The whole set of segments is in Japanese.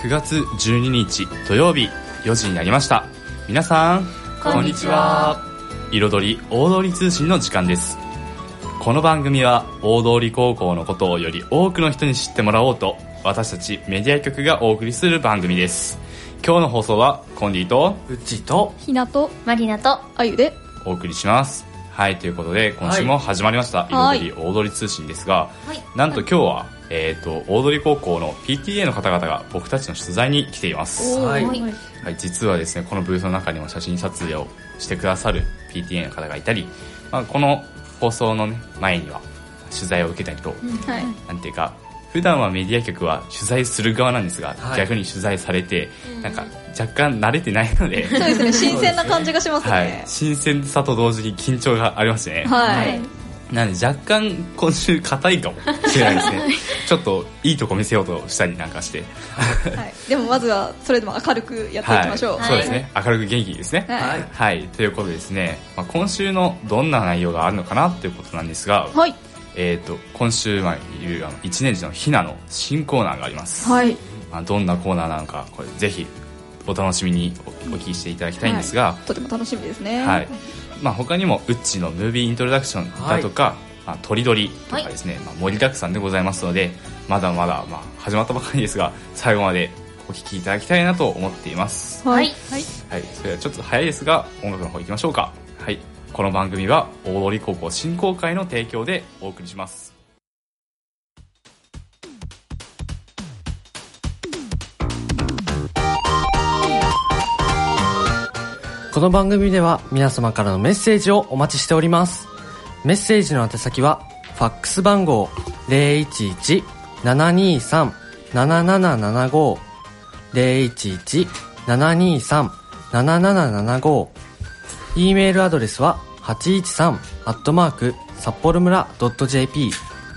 9月12日土曜日4時になりました。皆さんこんにちは。彩り大通り通信の時間です。この番組は大通高校のことをより多くの人に知ってもらおうと、私たちメディア局がお送りする番組です。今日の放送はコンディとうちとひなとマリナとあゆでお送りします。はい、ということで今週も始まりました、彩り大通り通信ですが、なんと今日は、大通高校の PTA の方々が僕たちの取材に来ています。はい、実はですね、このブースの中にも写真撮影をしてくださる PTA の方がいたり、この放送の、前には取材を受けたりと、なんていうか普段はメディア局は取材する側なんですが、逆に取材されて、なんか若干慣れてないのでそうですね、新鮮な感じがしますね。 新鮮さと同時に緊張がありますね。なので若干今週硬いかもしれないですねちょっといいとこ見せようとしたりなんかして、 でもまずはそれでも明るくやっていきましょう。 そうですね、明るく元気にですね。ということでですね、今週のどんな内容があるのかなということなんですが、今週いる1年次のひなの新コーナーがあります。どんなコーナーなのか、これぜひお楽しみにお聞きしていただきたいんですが、 とても楽しみですね。 他にもウッチのムービーイントロダクションだとか、とりどりとかですね、盛りだくさんでございますので、まだまだ始まったばかりですが、最後までお聞きいただきたいなと思っています。それではちょっと早いですが音楽の方行きましょうか。この番組は大通高校振興会の提供でお送りします。 この番組では皆様からのメッセージをお待ちしております。メッセージの宛先はファックス番号 011-723-7775 011-723-7775、 E メールアドレスは813@sapporomura.jp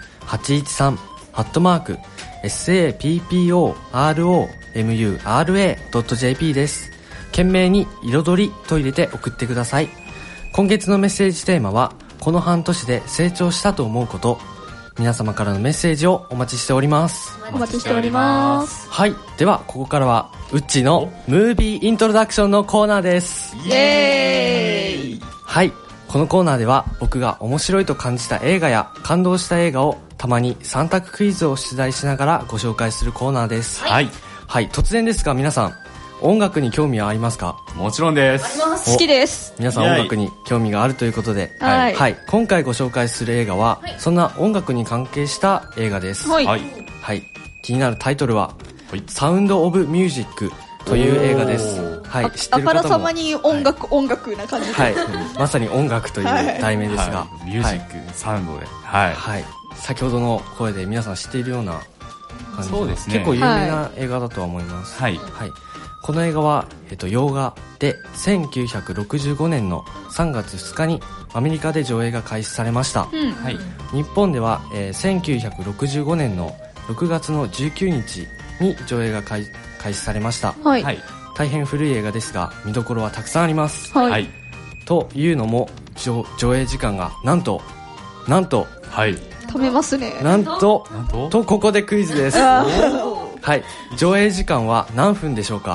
813@sapporomura.jp です。懸命に彩りと入れて送ってください。今月のメッセージテーマは、この半年で成長したと思うこと。皆様からのメッセージをお待ちしております。 お待ちしております。 ではここからはウッチのムービーイントロダクションのコーナーです。 イエーイ。 このコーナーでは僕が面白いと感じた映画や感動した映画をたまに3択クイズを出題しながらご紹介するコーナーです。突然ですが皆さん、音楽に興味はありますか？ もちろんです。 好きです。 皆さん音楽に興味があるということで、今回ご紹介する映画は、そんな音楽に関係した映画です。気になるタイトルは、サウンドオブミュージックという映画です。知ってる方もあからさまに音楽な感じで、 まさに音楽という題名ですが、 ミュージック、サウンドで、 先ほどの声で皆さん知っているような感じで、結構有名な映画だとは思います。この映画は、洋画で1965年の3月2日にアメリカで上映が開始されました。日本では、1965年の6月の19日に上映が開始されました。大変古い映画ですが見どころはたくさんあります。というのも上映時間がなんと食べますね。 とここでクイズです。上映時間は何分でしょうか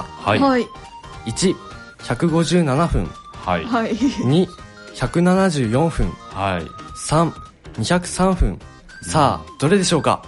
？1、157分、2、174分、3、203分。さあどれでしょうか？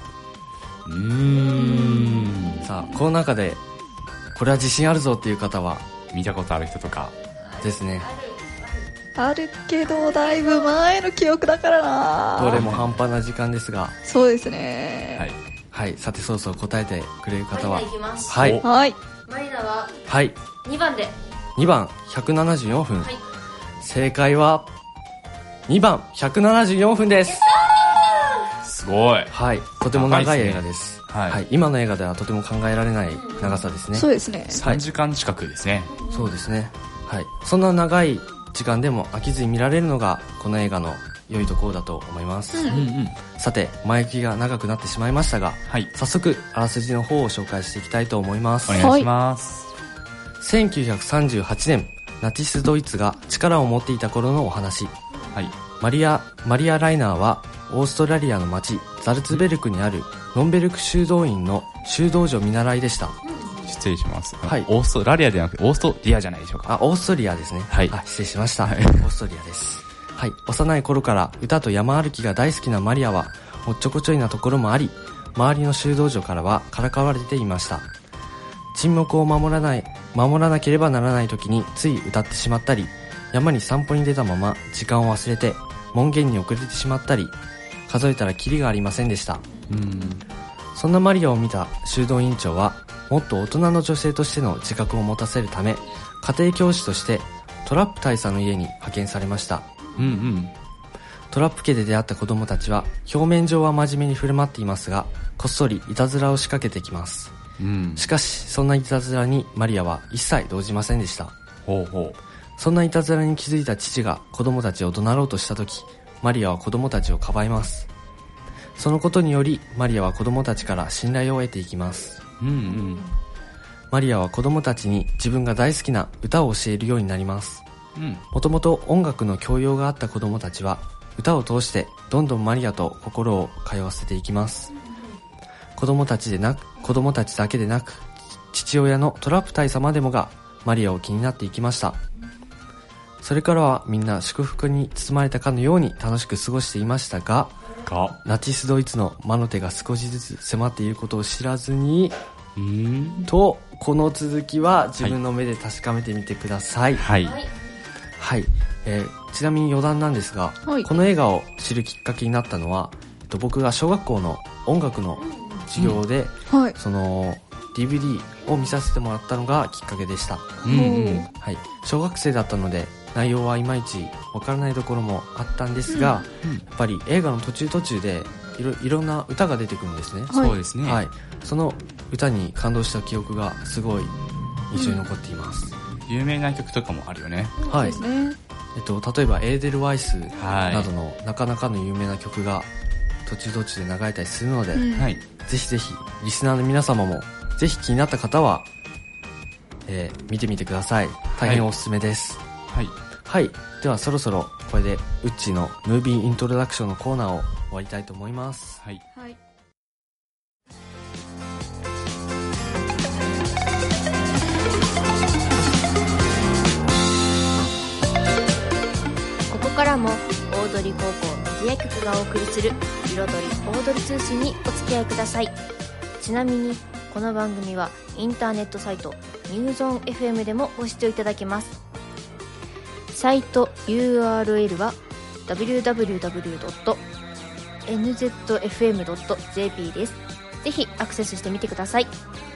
さあこの中でこれは自信あるぞっていう方は、 見たことある人とかですね。 あるけどだいぶ前の記憶だからな。 どれも半端な時間ですが。 そうですね。 さてそろそろ答えてくれる方は。 マリナいきます。 マリナは2番で。 2番174分。正解は2番174分です。 すごい。 とても長い映画です。今の映画ではとても考えられない長さですね。 そうですね。 3時間近くですね。 そうですね。そんな長い時間でも飽きずに見られるのがこの映画の良いところだと思います。さて前置きが長くなってしまいましたが、早速あらすじの方を紹介していきたいと思います。 お願いします。 1938年ナチスドイツが力を持っていた頃のお話。マリア・ライナーはオーストラリアの町ザルツベルクにあるノンベルク修道院の修道女見習いでした。 失礼します、はい、オーストラリアではなくてオーストリアじゃないでしょうか。 オーストリアですね。 はい、 失礼しました、はい、オーストリアです。はい、幼い頃から歌と山歩きが大好きなマリアはおっちょこちょいなところもあり、周りの修道女からはからかわれていました。沈黙を守らなければならない時につい歌ってしまったり、山に散歩に出たまま時間を忘れて門限に遅れてしまったり、数えたらキリがありませんでした。そんなマリアを見た修道院長は、もっと大人の女性としての自覚を持たせるため、家庭教師としてトラップ大佐の家に派遣されました。トラップ家で出会った子供たちは表面上は真面目に振る舞っていますが、こっそりいたずらを仕掛けてきます。しかしそんないたずらにマリアは一切動じませんでした。そんないたずらに気づいた父が子供たちを怒鳴ろうとした時、マリアは子供たちをかばいます。そのことによりマリアは子供たちから信頼を得ていきます。マリアは子供たちに自分が大好きな歌を教えるようになります。もともと音楽の教養があった子供たちは歌を通してどんどんマリアと心を通わせていきます。子供たちだけでなく、父親のトラップ大佐までもがマリアを気になっていきました。それからはみんな祝福に包まれたかのように楽しく過ごしていましたが、ナチスドイツの魔の手が少しずつ迫っていることを知らずに、とこの続きは自分の目で確かめてみてください。ちなみに余談なんですが、この映画を知るきっかけになったのは、僕が小学校の音楽の授業で、その DVD を見させてもらったのがきっかけでした。小学生だったので内容はいまいちわからないところもあったんですが、やっぱり映画の途中でいろんな歌が出てくるんですね。 そうですね。 その歌に感動した記憶がすごい印象に残っています。 有名な曲とかもあるよね。 例えばエーデルワイスなどのなかなかの有名な曲が途中で流れたりするので、ぜひぜひリスナーの皆様もぜひ気になった方は、見てみてください。大変おすすめです。ではそろそろこれでウッチーのムービーイントロダクションのコーナーを終わりたいと思います。 ここからも大鳥高校メディア局がお送りする彩り大鳥通信にお付き合いください。ちなみにこの番組はインターネットサイトニューゾーン FM でもご視聴いただけます。サイト URL は www.nzfm.jp です。ぜひアクセスしてみてください。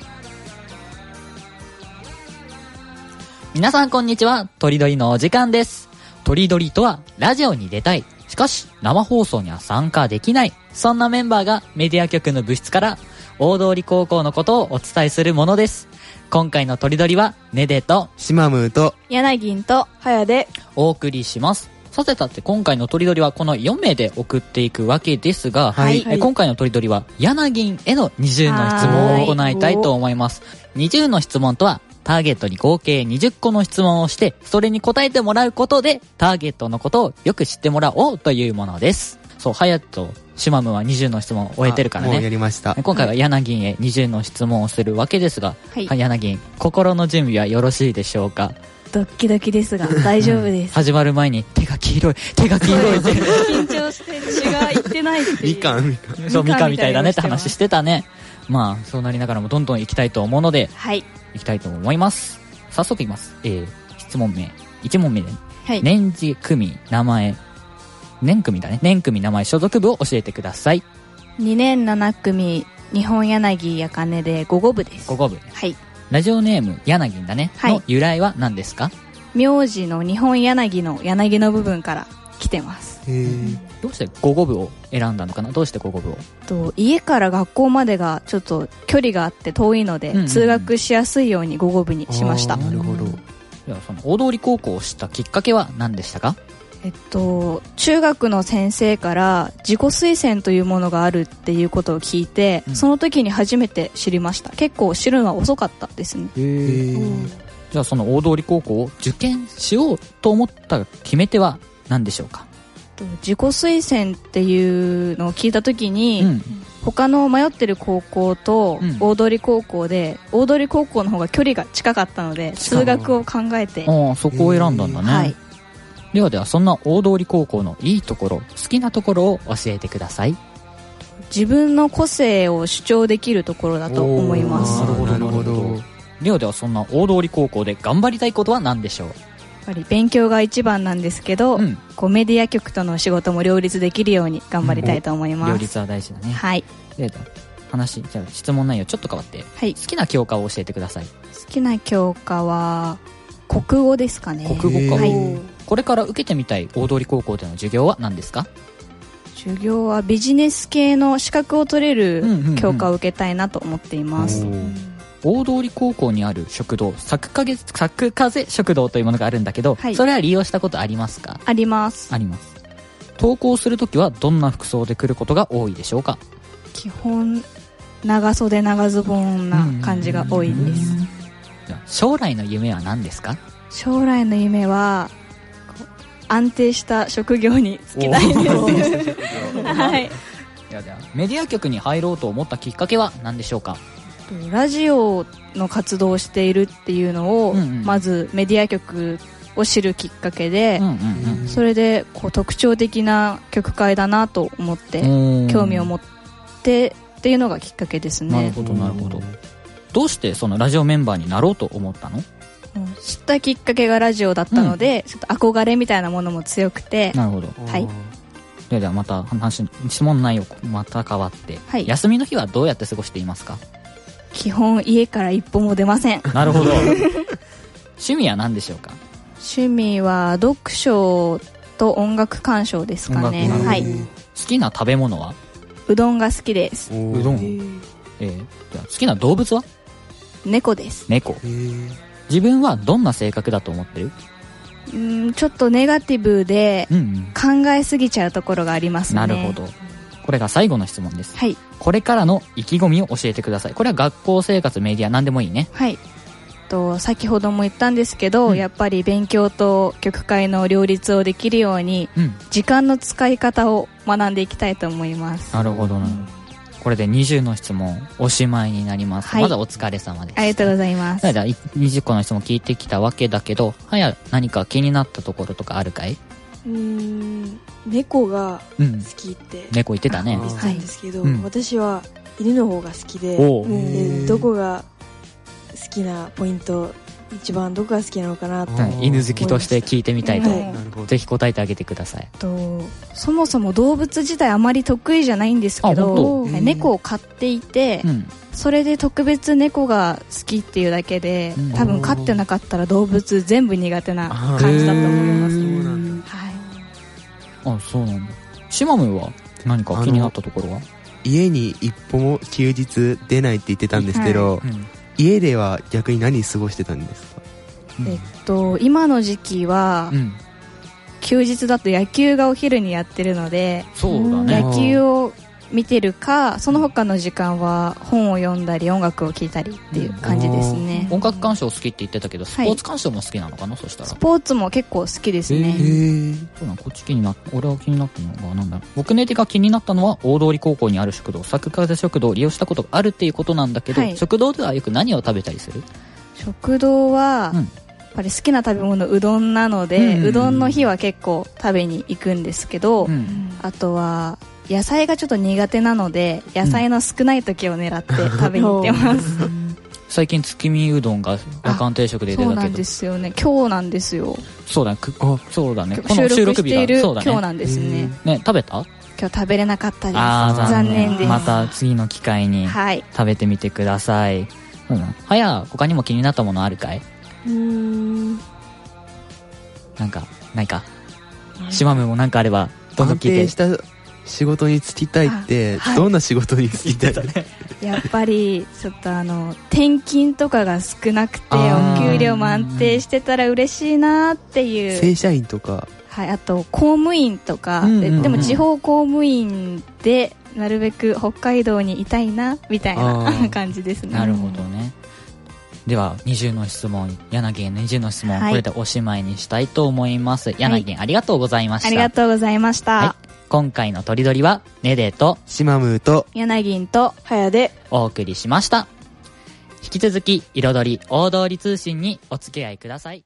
皆さんこんにちは。とりどりのお時間です。とりどりとはラジオに出たい、しかし生放送には参加できない、そんなメンバーがメディア局の部室から大通高校のことをお伝えするものです。今回のとりどりはねでとしまむーと柳んとはやでお送りします。さて今回のとりどりはこの4名で送っていくわけですが、今回のとりどりは柳への20の質問を行いたいと思います。20の質問とはターゲットに合計20個の質問をして、それに答えてもらうことでターゲットのことをよく知ってもらおうというものです。そう、ハヤとシマムは20の質問を終えてるからね。 もうやりました。 今回は柳へ20の質問をするわけですが、柳、心の準備はよろしいでしょうか？ ドッキドキですが大丈夫です。 始まる前に手が黄色いって緊張して血がいってないっていう。 みかんそうみかんみたいだねって話してたね。まあそうなりながらもどんどん行きたいと思うので、行きたいと思います。早速いきます。質問名1問目で、年次組名前、年組だね。年組名前所属部を教えてください。 2年7組日本柳やかねで午後部です。 午後部、ラジオネーム柳だね、の由来は何ですか？ 名字の日本柳の柳の部分から来てます。 どうして午後部を選んだのかな？どうして午後部を？ 家から学校までがちょっと距離があって遠いので、通学しやすいように午後部にしました。 なるほど。 ではその大通高校を知ったきっかけは何でしたか？ 中学の先生から自己推薦というものがあるっていうことを聞いて、その時に初めて知りました。結構知るのは遅かったですね。 じゃあその大通高校を受験しようと思った決め手は何でしょうか？ 自己推薦っていうのを聞いた時に、他の迷ってる高校と大通高校で、大通高校の方が距離が近かったので数学を考えて、 そこを選んだんだね、はい、ではそんな大通高校のいいところ、好きなところを教えてください。 自分の個性を主張できるところだと思います。 なるほどなるほど。 ではそんな大通高校で頑張りたいことは何でしょう？ やっぱり勉強が一番なんですけど、こうメディア局との仕事も両立できるように頑張りたいと思います。 両立は大事だね。 はい。 でじゃあ質問内容ちょっと変わって、はい、好きな教科を教えてください。 好きな教科は国語ですかね。 国語か、 はい、 これから受けてみたい大通高校での授業は何ですか？ 授業はビジネス系の資格を取れる教科を受けたいなと思っています。 大通高校にある食堂、作風食堂というものがあるんだけど、はい、それは利用したことありますか？ あります。 登校するときはどんな服装で来ることが多いでしょうか？ 基本長袖長ズボンな感じが多いです。 将来の夢は何ですか？ 将来の夢は安定した職業に就きたいですはい。 メディア局に入ろうと思ったきっかけは何でしょうか？ ラジオの活動をしているっていうのを、まずメディア局を知るきっかけで、それでこう特徴的な局会だなと思って興味を持ってっていうのがきっかけですね。 なるほどなるほど。どうしてそのラジオメンバーになろうと思ったの？ 知ったきっかけがラジオだったので、ちょっと憧れみたいなものも強くて。 なるほど。 はい。 ではまた質問内容また変わって、はい、休みの日はどうやって過ごしていますか？ 基本家から一歩も出ません。 なるほど趣味は何でしょうか？ 趣味は読書と音楽鑑賞ですかね。はい。 好きな食べ物は？ うどんが好きです。 うどん。じゃあ好きな動物は？ 猫です。 猫。自分はどんな性格だと思ってる？ ちょっとネガティブで考えすぎちゃうところがありますね。 なるほど。これが最後の質問です。 はい。 これからの意気込みを教えてください。これは学校生活、メディア何でもいいね。 はい。先ほども言ったんですけど、やっぱり勉強と局会の両立をできるように、時間の使い方を学んでいきたいと思います。 なるほどな。これで20の質問おしまいになります。はい、まずお疲れ様です。 ありがとうございます。 じゃあ20個の質問聞いてきたわけだけど、何か気になったところとかあるかい？ 猫が好きって、 猫言ってたね。 言ってたんですけど、私は犬の方が好きで、どこが好きなポイント、一番どこが好きなのかなと、 犬好きとして聞いてみたいと、ぜひ答えてあげてください。 そもそも動物自体あまり得意じゃないんですけど、猫を飼っていて、それで特別猫が好きっていうだけで、多分飼ってなかったら動物全部苦手な感じだと思います。 あ、そうなんだ。シマムは何か気になったところは？ 家に一歩も休日出ないって言ってたんですけど、家では逆に何過ごしてたんですか？ 今の時期は、休日だと野球がお昼にやってるので、 そうだね、 野球を見てるか、その他の時間は本を読んだり音楽を聴いたりっていう感じですね。 音楽鑑賞好きって言ってたけど、スポーツ鑑賞も好きなのかな？そしたらスポーツも結構好きですね。 そうなん、こっち俺は気になったのがなんだろう。僕ねが気になったのは大通高校にある食堂、作風食堂を利用したことがあるっていうことなんだけど、食堂ではよく何を食べたりする？ 食堂は、やっぱり好きな食べ物うどんなので、うどんの日は結構食べに行くんですけど、あとは野菜がちょっと苦手なので、野菜の少ない時を狙って食べに行ってます。 最近月見うどんが夜間定食で出たけど。 そうなんですよね。今日なんですよ。 そうだね。 この収録している今日なんですね。 ね、食べた？ 今日食べれなかったです。残念です。 また次の機会に食べてみてください。他にも気になったものあるかい？なんかないか？シマムもなんかあればどんどん聞いて。 安定した仕事に就きたいって、どんな仕事に就きたい？ やっぱりちょっと転勤とかが少なくてお給料も安定してたら嬉しいなっていう。 正社員とか、 はい、あと公務員とか、でも地方公務員でなるべく北海道にいたいなみたいな感じですね。 なるほどね。 では20の質問、柳の20の質問、これでおしまいにしたいと思います。柳ありがとうございました。 ありがとうございました。 今回のとりどりはネデとシマムーと柳とはやでお送りしました。引き続き彩り大通り通信にお付き合いください。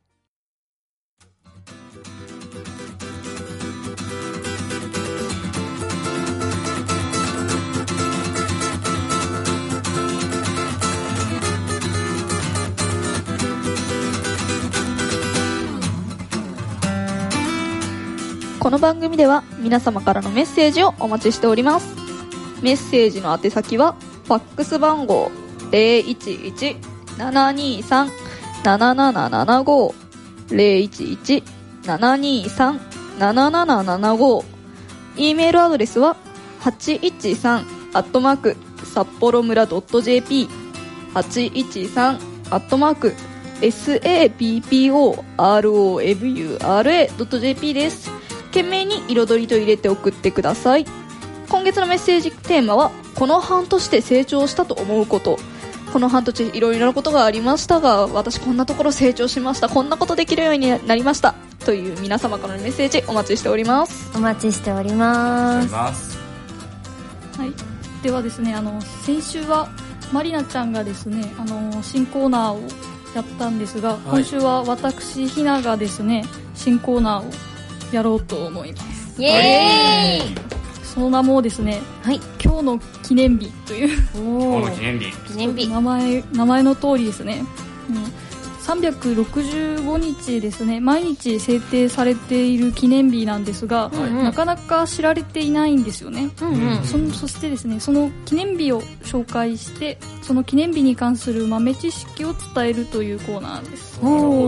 この番組では皆様からのメッセージをお待ちしております。メッセージの宛先はファックス番号 011-723-7775 011-723-7775 E メールアドレスは813@札幌村.jp 813@sapporo.jp です。懸命に彩りと入れて送ってください。今月のメッセージテーマはこの半年で成長したと思うこと。この半年いろいろなことがありましたが、私こんなところ成長しました、こんなことできるようになりましたという皆様からのメッセージお待ちしております。 お待ちしております。 はい、ではですね、先週はまりなちゃんがですね、新コーナーをやったんですが、今週は私ひながですね、新コーナーをやろうと思います。 イエーイ。 その名もですね、今日の記念日という今日の記念日名前の通りですね、365日ですね、毎日制定されている記念日なんですが、なかなか知られていないんですよね。そしてですね、その記念日を紹介して、その記念日に関する豆知識を伝えるというコーナーです。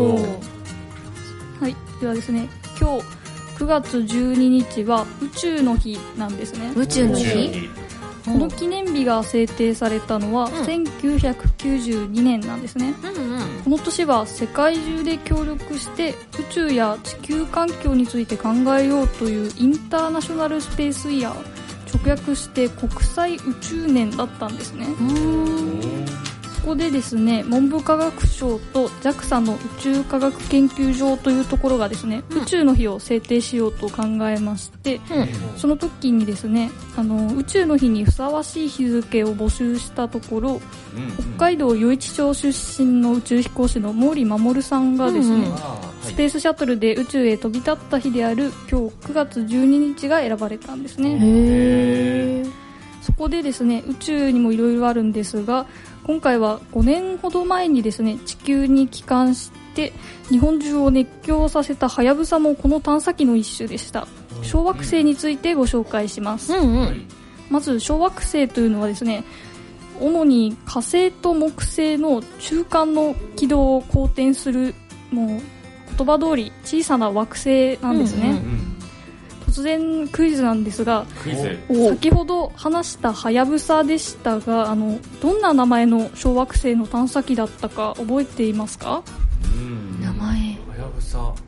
はい、ではですね、今日9月12日は宇宙の日なんですね。 宇宙の日？ この記念日が制定されたのは1992年なんですね。この年は世界中で協力して宇宙や地球環境について考えようというインターナショナルスペースイヤー、直訳して国際宇宙年だったんですね。そこでですね、文部科学省と JAXA の宇宙科学研究所というところがですね、宇宙の日を制定しようと考えまして、その時にですね、宇宙の日にふさわしい日付を募集したところ、北海道余市町出身の宇宙飛行士の毛利守さんがですね、スペースシャトルで宇宙へ飛び立った日である今日9月12日が選ばれたんですね。そこでですね、宇宙にもいろいろあるんですが、今回は5年ほど前にですね、地球に帰還して日本中を熱狂させたはやぶさもこの探査機の一種でした。小惑星についてご紹介します。まず小惑星というのはですね、主に火星と木星の中間の軌道を公転する、もう言葉通り小さな惑星なんですね。突然クイズなんですが、先ほど話したはやぶさでしたが、どんな名前の小惑星の探査機だったか覚えていますか？ 名前。 はやぶさ。はい。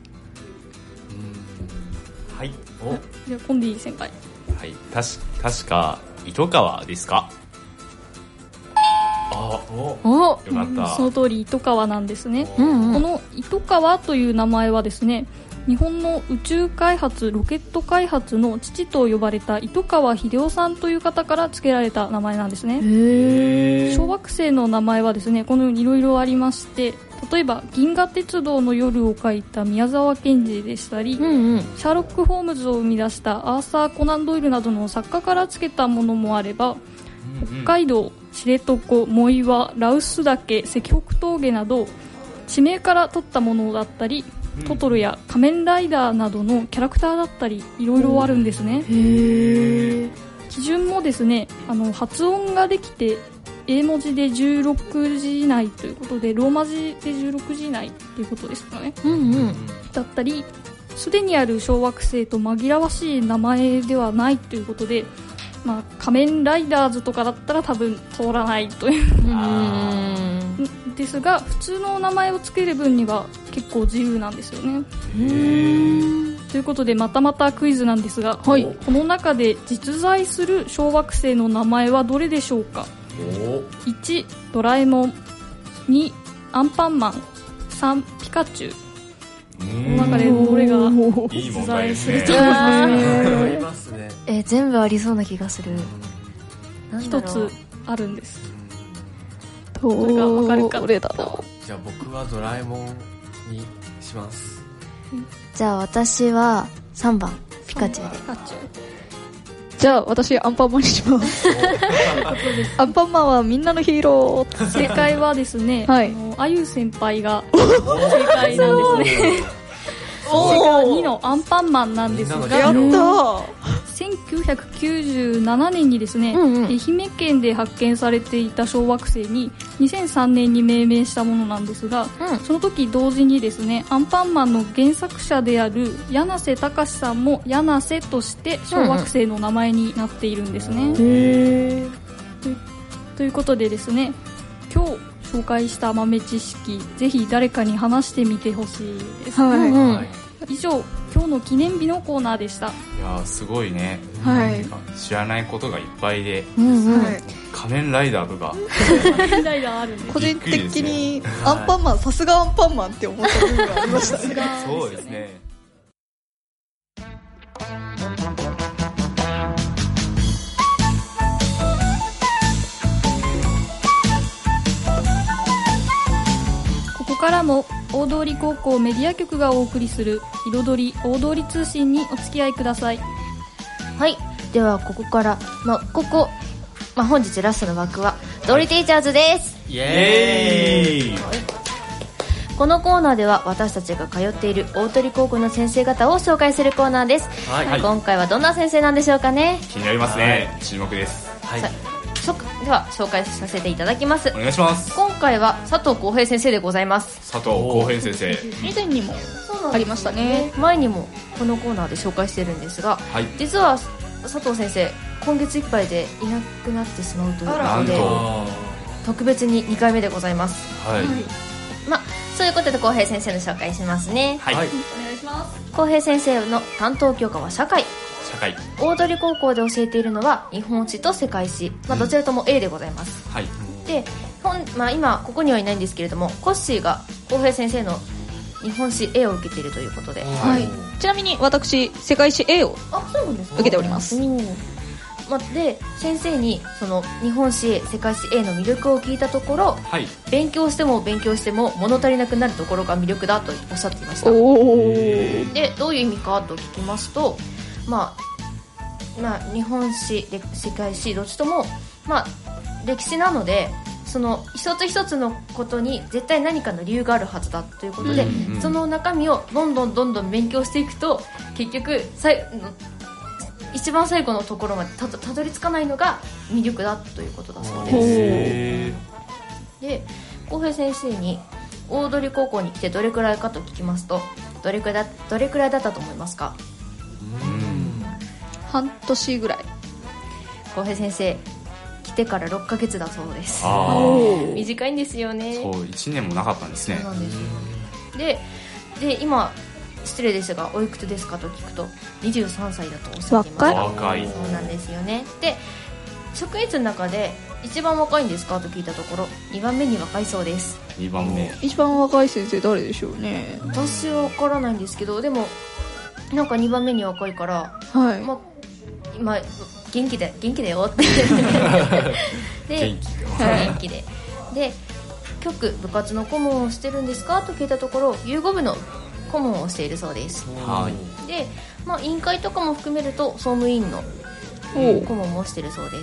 じゃあコンディ先輩。 はい。確か糸川ですか？よかった。 その通り糸川なんですね。この糸川という名前はですね、日本の宇宙開発、ロケット開発の父と呼ばれた糸川英夫さんという方から付けられた名前なんですね。小惑星の名前はですね、このようにいろいろありまして、例えば銀河鉄道の夜を書いた宮沢賢治でしたり、シャーロック・ホームズを生み出したアーサー・コナン・ドイルなどの作家から付けたものもあれば、北海道、知床、藻岩、羅臼岳、石北峠など地名から取ったものだったり、トトロや仮面ライダーなどのキャラクターだったり、いろいろあるんですね。基準もですね、発音ができて英文字で16字以内ということで、ローマ字で16字以内ということですかね。だったり、すでにある小惑星と紛らわしい名前ではないということで、仮面ライダーズとかだったら多分通らないというですが、普通の名前をつける分には結構自由なんですよね。ということで、またクイズなんですが、この中で実在する小惑星の名前はどれでしょうか？1、ドラえもん。2、 アンパンマン、3ピカチュウの中でどれが実在すると思いますか？ 全部ありそうな気がする。 一つあるんです。どれがわかるか。どれだろう。じゃあ僕はドラえもんにします。 じゃあ私は3番ピカチュウで。 じゃあ私アンパンマンにしますアンパンマンはみんなのヒーロー。 正解はですね、 はい、 あゆ先輩が正解なんですね正解は2のアンパンマンなんですが、 やった 1997年にですね、愛媛県で発見されていた小惑星に2003年に命名したものなんですが、その時同時にですね、アンパンマンの原作者である柳瀬隆さんも柳瀬として小惑星の名前になっているんですね。ということでですね、今日紹介した豆知識、ぜひ誰かに話してみてほしいです。以上、今日の記念日のコーナーでした。 いやーすごいね、知らないことがいっぱいで、仮面ライダーとか仮面ライダーあるんです。 個人的にアンパンマン、さすがアンパンマンって思った部分がありましたねそうですね。 ここからも大通高校メディア局がお送りする彩り大通通信にお付き合いください。 はい、ではここから本日ラストの枠はドリティーチャーズです。 イエーイ。 このコーナーでは私たちが通っている大鳥高校の先生方を紹介するコーナーです。今回はどんな先生なんでしょうかね。 気になりますね。注目です。 では紹介させていただきます。 お願いします。 今回は佐藤浩平先生でございます。 佐藤浩平先生、 以前にもありましたね。 前にもこのコーナーで紹介してるんですが、実は佐藤先生今月いっぱいでいなくなってしまうということで、特別に2回目でございます。そういうことで浩平先生の紹介しますね。 お願いします。 浩平先生の担当教科は社会。大通高校で教えているのは日本史と世界史、どちらとも A でございます。で今ここにはいないんですけれども、コッシーが浩平先生の日本史 A を受けているということで、 ちなみに私世界史 A を受けております。 で先生にその日本史 A、世界史 A の魅力を聞いたところ、勉強しても物足りなくなるところが魅力だとおっしゃっていました。でどういう意味かと聞きますと、日本史、世界史どっちとも、歴史なので、その一つ一つのことに絶対何かの理由があるはずだということで、その中身をどんどん勉強していくと、結局一番最後のところまでたどり着かないのが魅力だということだそうです。で浩平先生に大通高校に来てどれくらいかと聞きますと、どれくらいだったと思いますか？ 半年ぐらい。 浩平先生来てから6ヶ月だそうです。短いんですよね。 そう、1年もなかったんですね。 そうなんです。で今失礼ですがおいくつですかと聞くと23歳だとおっしゃっています。 若い。 そうなんですよね。で職員室の中で一番若いんですかと聞いたところ2番目に若いそうです。 2番目。 一番若い先生誰でしょうね。 私は分からないんですけど、でもなんか2番目に若いから、今元気だよってで元気で部活の顧問をしてるんですかと聞いたところ、遊護部の顧問をしているそうです。で、委員会とかも含めると総務委員の顧問もしているそうです。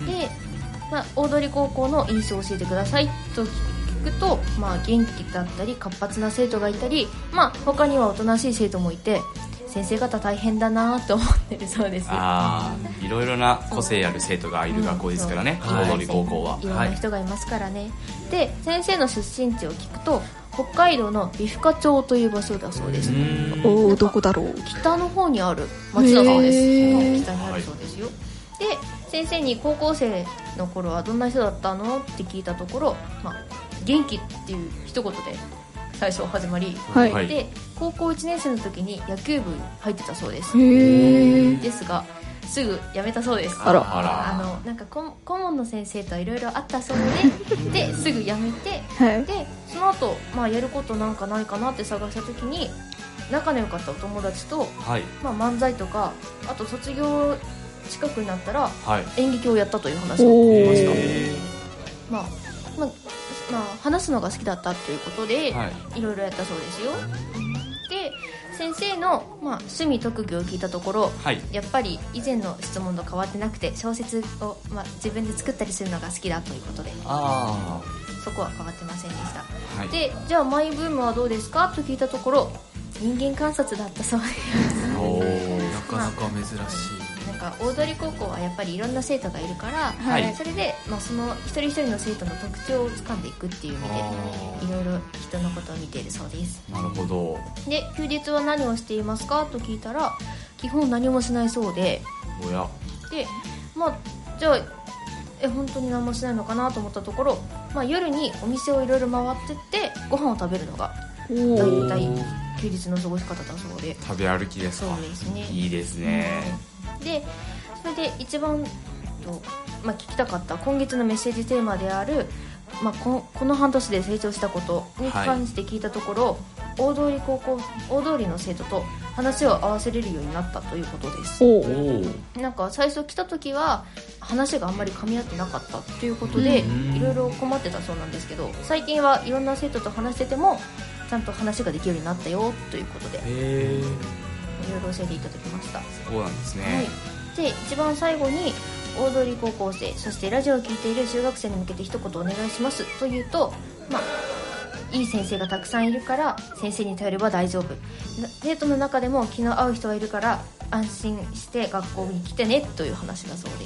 で、大通高校の印象を教えてくださいと聞くと、元気だったり活発な生徒がいたり、他にはおとなしい生徒もいて、先生方大変だなと思ってるそうです。 いろいろな個性ある生徒がいる学校ですからね、大通高校は。 いろんな人がいますからね。で先生の出身地を聞くと北海道の美深町という場所だそうです。 どこだろう。 北の方にある町だそうです。北にあるそうですよ。で先生に高校生の頃はどんな人だったのって聞いたところ、元気っていう一言で最初始まり、で高校1年生の時に野球部に入ってたそうです。ですがすぐ辞めたそうです。 あら。 なんか顧問の先生といろいろあったそうでですぐ辞めて、 はい、 でその後、やることなんかないかなって探した時に仲の良かったお友達と、漫才とか、あと卒業近くになったら演劇をやったという話を聞きました。話すのが好きだったということで、いろいろやったそうですよ。で先生の、趣味特技を聞いたところ、やっぱり以前の質問と変わってなくて小説を、自分で作ったりするのが好きだということで、そこは変わってませんでした。でじゃあマイブームはどうですかと聞いたところ、人間観察だったそうです。 なかなか珍しい。 大通高校はやっぱりいろんな生徒がいるから、それで、その一人一人の生徒の特徴をつかんでいくっていう意味でいろいろ人のことを見ているそうです。 なるほど。 で休日は何をしていますかと聞いたら、基本何もしないそうで、 おやでじゃあ本当に何もしないのかなと思ったところ、夜にお店をいろいろ回ってってご飯を食べるのが大体休日の過ごし方だそうで。 食べ歩きですか。 そうですね。 いいですね。 でそれで一番聞きたかった今月のメッセージテーマである、この半年で成長したことに関して聞いたところ、大通の生徒と話を合わせれるようになったということです。なんか最初来た時は話があんまり噛み合ってなかったということでいろいろ困ってたそうなんですけど、最近はいろんな生徒と話しててもちゃんと話ができるようになったよということで、いろいろ教えていただきました。 そうなんですね。 で一番最後に大通高校生、そしてラジオを聞いている中学生に向けて一言お願いしますというと、いい先生がたくさんいるから先生に頼れば大丈夫、生徒の中でも気の合う人がいるから安心して学校に来てねという話だそうです。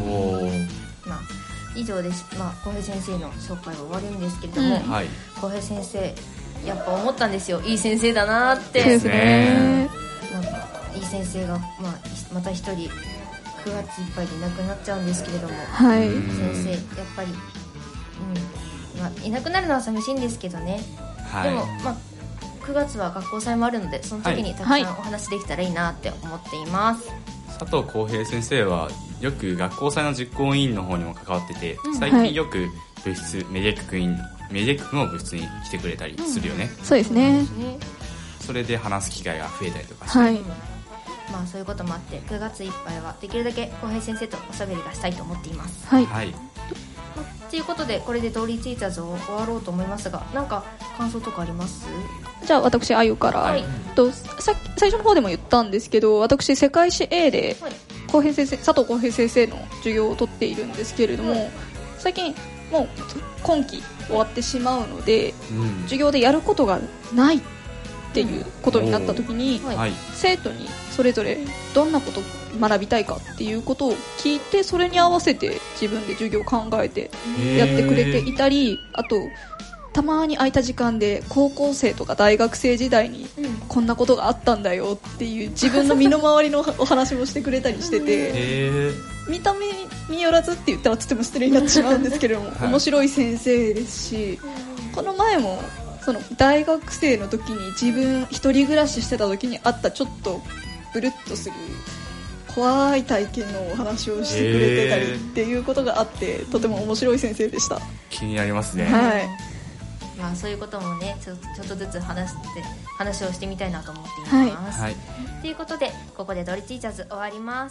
以上です。浩平先生の紹介は終わるんですけれども、浩平先生やっぱ思ったんですよ。いい先生だなってですね。なんかいい先生が、また一人9月いっぱいでいなくなっちゃうんですけれども、先生やっぱり、いなくなるのは寂しいんですけどね、でも、9月は学校祭もあるのでその時にたくさんお話できたらいいなって思っています。 佐藤浩平先生はよく学校祭の実行委員の方にも関わってて、最近よく部室、メディア局の部室に来てくれたりするよね。 そうですね。 それで話す機会が増えたりとかして、 そういうこともあって9月いっぱいはできるだけ浩平先生とおしゃべりがしたいと思っています。ということでこれで同率イーターズを終わろうと思いますが、なんか感想とかあります？ じゃあ私あゆから、最初の方でも言ったんですけど、私世界史 A で佐藤浩平先生の授業を取っているんですけれども、最近もう今期終わってしまうので、授業でやることがないっていうことになった時に、生徒にそれぞれどんなことを学びたいかっていうことを聞いて、それに合わせて自分で授業を考えてやってくれていたり、あとたまに空いた時間で高校生とか大学生時代にこんなことがあったんだよっていう自分の身の回りのお話もしてくれたりしてて、見た目によらずって言ったらとても失礼になってしまうんですけれども、面白い先生ですし、この前もその大学生の時に自分一人暮らししてた時にあったちょっとブルッとする怖い体験のお話をしてくれてたりっていうことがあって、とても面白い先生でした。 気になりますね。 そういうこともねちょっとずつ話をしてみたいなと思っています。ということでここでドリティーチャーズ終わります。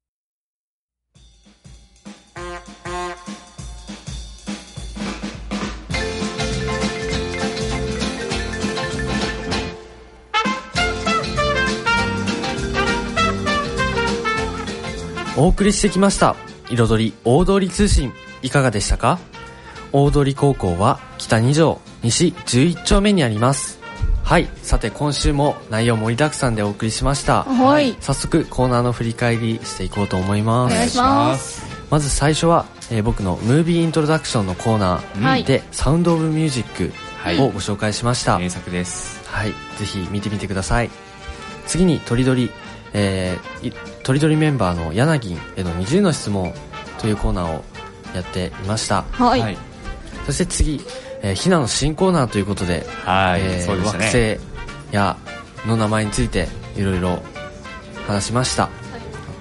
お送りしてきました彩り大通り通信、いかがでしたか？大通高校は北2条西11丁目にあります。さて今週も内容盛りだくさんでお送りしました。早速コーナーの振り返りしていこうと思います。 お願いします。 まず最初は、僕のムービーイントロダクションのコーナーで、サウンドオブミュージックをご紹介しました。 名作です。 ぜひ見てみてください。次にとりどりメンバーの柳への20の質問というコーナーをやっていました。そして次、ひなの新コーナーということで、惑星やの名前についていろいろ話しました。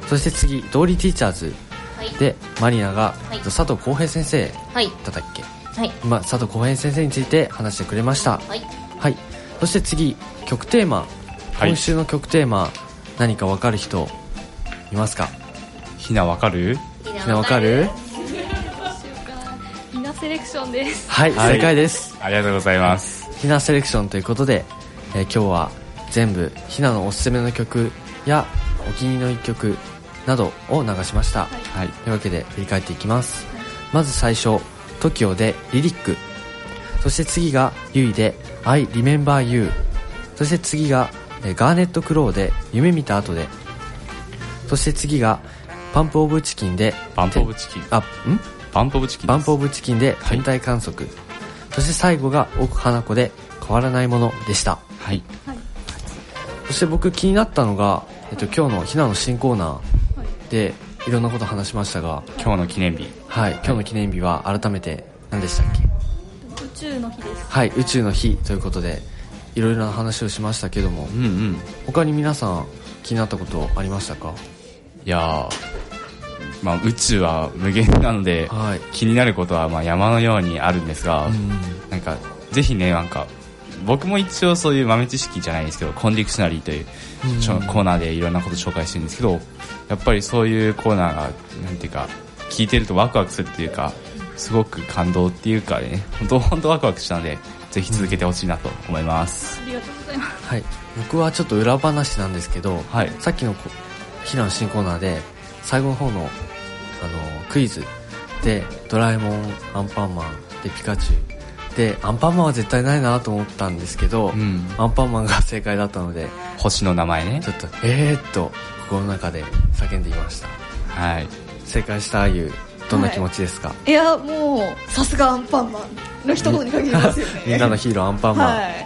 そして次ドーリーティーチャーズで、マリナが、佐藤浩平先生だったっけ、今佐藤浩平先生について話してくれました。はい、そして次曲テーマ、今週の曲テーマ何か分かる人いますか？ ひな分かる？ ひな分かる？ ひなセレクションです。 はい、正解です。 ありがとうございます。 ひなセレクションということで、今日は全部ひなのおすすめの曲やお気に入りの一曲などを流しました。はい、というわけで振り返っていきます。まず最初 TOKIO でリリック、そして次がユイで I Remember You、 そして次がガーネットクローで夢見た後で、そして次がパンプオブチキンでバンプオブチキンバンプオブチキンバンプオブチキンで天体観測、そして最後が奥花子で変わらないものでした。はい、そして僕気になったのが、今日のひなの新コーナーでいろんなこと話しましたが、 今日の記念日、 はい、今日の記念日は改めて何でしたっけ？宇宙の日です。 はい、宇宙の日ということでいろいろな話をしましたけども、他に皆さん気になったことありましたか？ いや宇宙は無限なので、気になることは山のようにあるんですが、なんかぜひね、僕も一応そういう豆知識じゃないですけど、コンディクショナリーというコーナーでいろんなこと紹介してるんですけど、やっぱりそういうコーナーがなんていうか聞いてるとワクワクするっていうか、すごく感動っていうかね、本当ワクワクしたので、ぜひ続けてほしいなと思います。 ありがとうございます。 はい、僕はちょっと裏話なんですけど、さっきのひなの新コーナーで最後の方のクイズでドラえもん、アンパンマンでピカチュウで、アンパンマンは絶対ないなと思ったんですけど、アンパンマンが正解だったので、 星の名前ね、 ちょっと心の中で叫んでいました。はい、正解したあゆ、どんな気持ちですか？ いや、もうさすがアンパンマンの一言に限りますよね。 みんなのヒーローアンパンマン。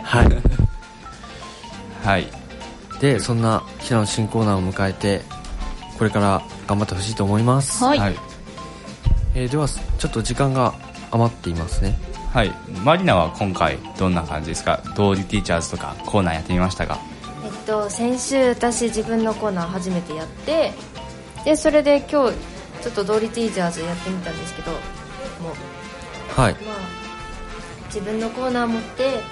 はい、でそんなひなの新コーナーを迎えて、これから頑張ってほしいと思います。はい、ではちょっと時間が余っていますね。 はい、マリナは今回どんな感じですか？ドーリーティーチャーズとかコーナーやってみましたか？ 先週私自分のコーナー初めてやって、でそれで今日ちょっとドーリーティーチャーズやってみたんですけど、もう、はい、自分のコーナー持ってで、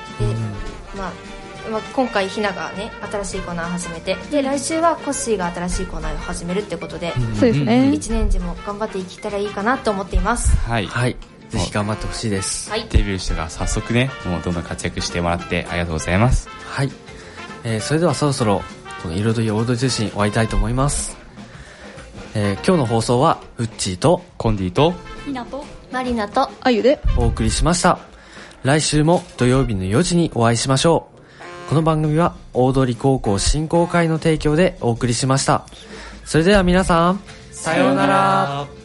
今回ひながね新しいコーナーを始めて、で来週はコッシーが新しいコーナーを始めるってことで、 そうですね、 1年時も頑張っていけたらいいかなと思っています。 はい、はい、ぜひ頑張ってほしいです。 はい、デビューしてから早速ね、もうどんどん活躍してもらってありがとうございます。 はい、それではそろそろこの彩りオードリ通信終わりたいと思います。今日の放送はウッチーとコンディとひなとマリナとあゆでお送りしました。来週も土曜日の4時にお会いしましょう。この番組は大通高校振興会の提供でお送りしました。それでは皆さん、 さようなら。